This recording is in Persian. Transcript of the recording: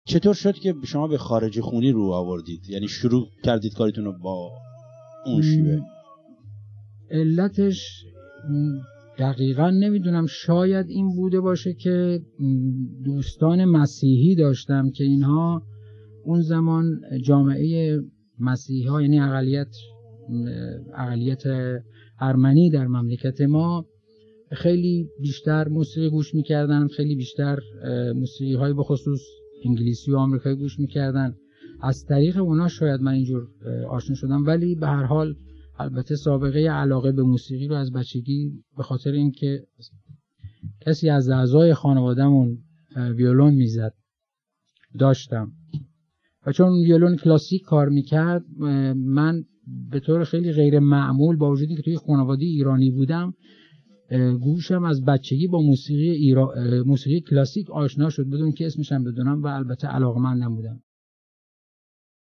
چطور شد که شما به خارج خونی رو آوردید؟ یعنی شروع کردید کاریتون رو با اون شیوه؟ علتش دقیقا نمیدونم، شاید این بوده باشه که دوستان مسیحی داشتم که اینها اون زمان جامعه مسیحی ها، یعنی اقلیت ارمنی در مملکت ما خیلی بیشتر موسیقی گوش میکردن، خیلی بیشتر موسیقی های به خصوص انگلیسی و آمریکایی گوش میکردن. از طریق اونا شاید من اینجور آشنا شدم، ولی به هر حال البته سابقه علاقه به موسیقی رو از بچگی به خاطر اینکه کسی از اعضای خانواده‌مون ویولون میزد داشتم و چون ویولون کلاسیک کار میکرد، من به طور خیلی غیر معمول با وجودی که توی خانواده ایرانی بودم، گوشم از بچگی با موسیقی کلاسیک آشنا شد بدون که اسمش هم بدونم و البته علاقه‌مندم بودم.